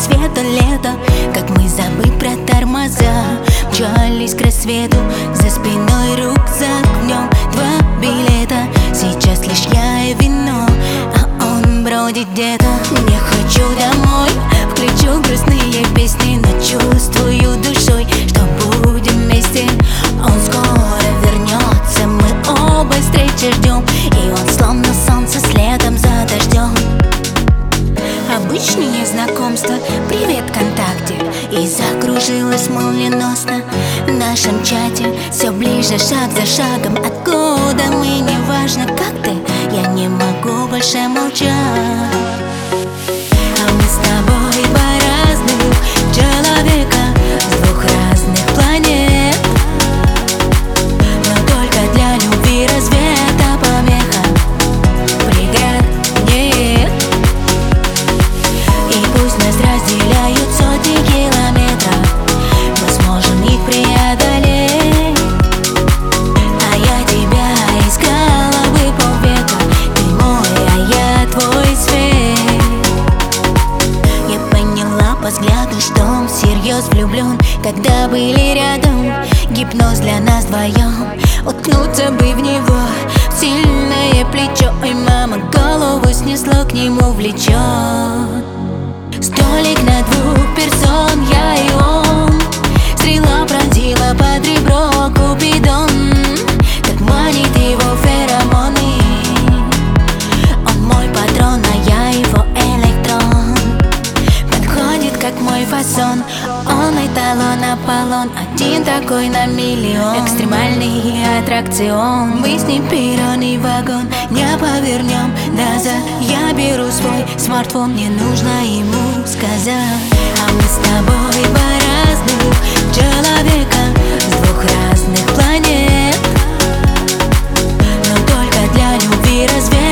света лето, как мы забыть про тормоза. Мчались к рассвету, за спиной рюкзак, в нем 2 билета. Сейчас лишь я и вино, а он бродит где-то. Не хочу домой, включу грустные песни, но чувствую душой, что будем вместе. Он скоро вернется, мы оба встречи ждем, и он словно солнце следом за дождем. Обычные знакомства, привет ВКонтакте, и закружилась молниеносно в нашем чате. Все ближе, шаг за шагом, откуда мы, не важно, как ты, я не могу больше молчать. А мы с тобой два разных человека с 2 разных планет, но только для любви развета помеха, преград нет. И пусть нас разделяют сотни километров, мы сможем их преодолеть. А я тебя искала бы полвека, ты мой, а я твой свет. Я поняла по взгляду, что он всерьез влюблен, когда были рядом. Гипноз для нас вдвоем, уткнуться бы в него, в сильное плечо. Ой, мама, голову снесло, к нему влечет. Столик на 2 персон, я и он. Стрела пронзила под ребро Купидон, так манит его феромоны. Он мой патрон, а я его электрон. Подходит как мой фасон, он эталон, Аполлон, один такой на миллион. Экстремальный аттракцион, мы с ним перрон и вагон, не повернем назад. Я беру свой смартфон, мне нужно ему сказать. А мы с тобой 2 разных человека с 2 разных планет, но только для любви разве